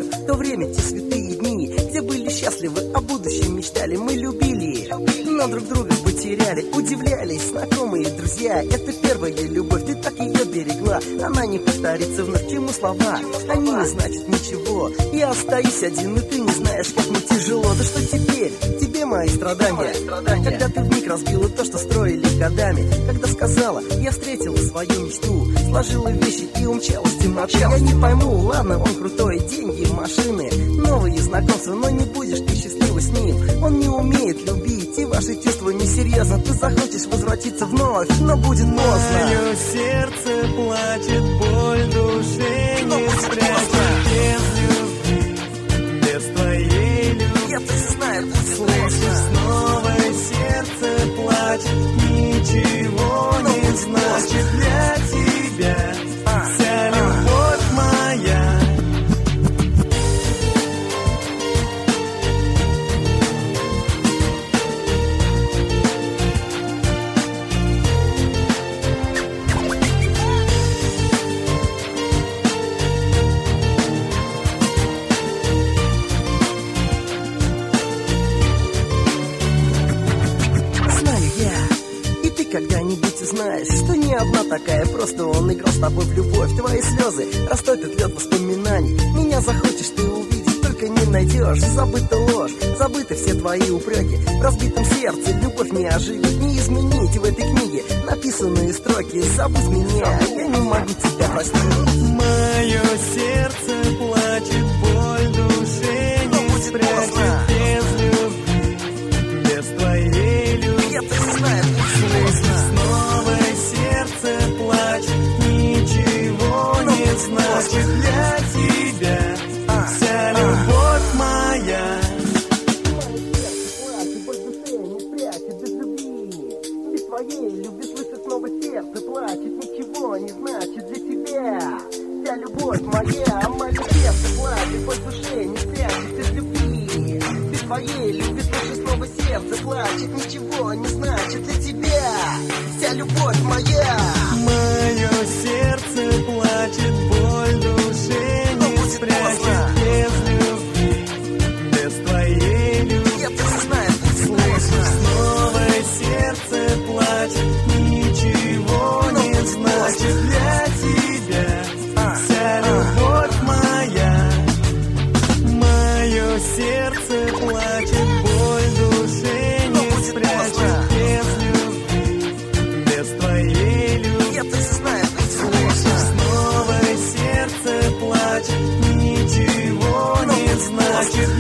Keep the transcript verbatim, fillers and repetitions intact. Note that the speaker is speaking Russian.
то время, те святые дни, где были счастливы, о будущем мечтали, мы любили, но друг друга потеряли, удивлялись знакомые друзья. Это первая любовь, ты так ее берегла, она не повторится вновь, чему слова, они не значат ничего. Я остаюсь один, и ты не знаешь, как мне тяжело. Да что теперь, тебе мои страдания, когда ты вмиг разбила то, что строили годами, когда сказала, я встретила свою мечту, сложила вещи и умчалась в темноту. Я не пойму, ладно, он крутой, деньги, машины, новые знакомства, но не будешь ты счастлива с ним. Он не умеет любить, и ваши чувства несерьезно. Ты захочешь возвратиться вновь, но будет поздно. Мое сердце плачет, боль души не спрячет. Без любви, без твоей любви, я точно знаю, будет слышишь, снова сердце плачет, ничего но не значит для тебя вся любовь моя. Когда-нибудь узнаешь, что не одна такая, просто он играл с тобой в любовь. Твои слезы растопят лед воспоминаний. Меня захочешь ты увидеть, только не найдешь. Забыта ложь, забыты все твои упреки. В разбитом сердце любовь не оживит, не изменить в этой книге написанные строки. Забудь меня, я не могу тебя простить. Мое сердце плачет, боль души не спрячет. Без любви, без твоей любви, я точно знаю, снова сердце плачет, ничего не значит для тебя вся любовь моя. Без твоей любви слышит снова сердце плачет, ничего не значит для тебя вся любовь моя. Мое сердце плачет, боль души не спрячет без любви. Без твоей любви слышит снова сердце плачет, ничего не значит для тебя вся любовь моя. Мое сердце плачет, боль души не спрячет. Без любви, без твоей любви, я точно знаю, слышишь, снова сердце плачет, ничего не значит для тебя вся любовь моя. Мое сердце плачет, боль души не спрячет. Без любви, без твоей любви, я точно знаю, слышишь, снова сердце плачет, ничего не значит